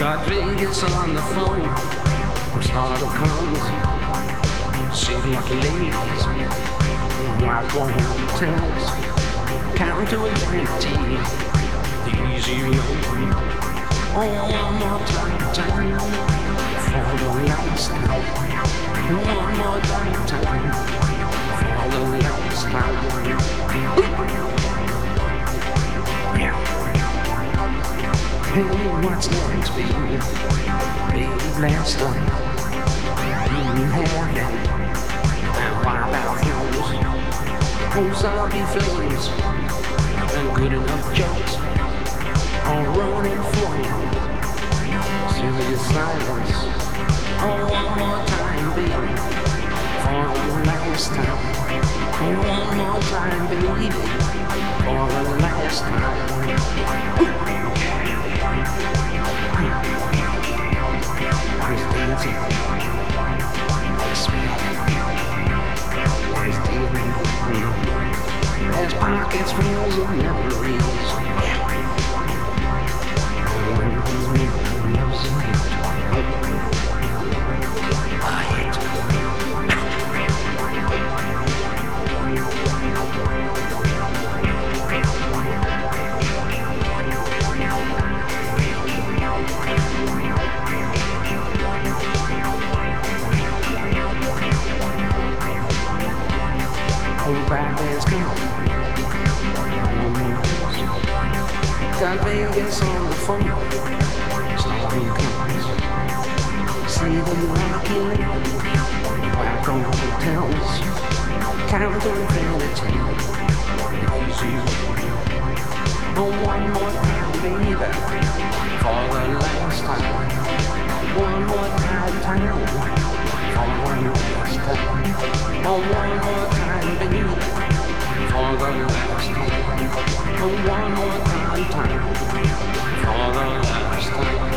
Got Vegas on the phone. Startle comes. See lucky ladies. White wall hotels. Count to infinity. The easy road. Oh, one more time. For the last time. One more time. For the last time. Hey, what's next, baby? Baby, last night you had that. And wild out flows. Oh, zombie flames. And good enough jokes. All running for you. Serious silence. Oh, one more time, baby. For the last time. Oh, one more time, baby. For the last time. There's pockets full of memories. Batman's gone. Got Vegas on the phone. Starting comes. See them rocking back on hotels. Count to infinity. Easy. Oh, one more time, baby. For the last time. One more time. For the last time. Oh, one more time, baby. For the last time. Oh, one more time. For the last time.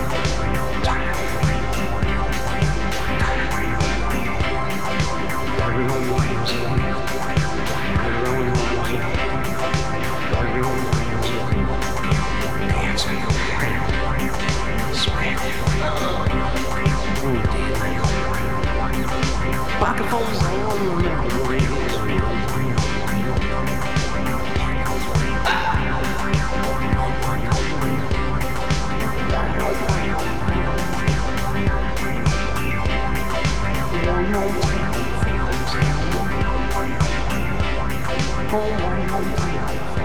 Everyone knows it. Everyone knows it. Everyone knows it. Dancing. Sweating. Oh, dear. Pocket phones on the memories. Oh, one more time.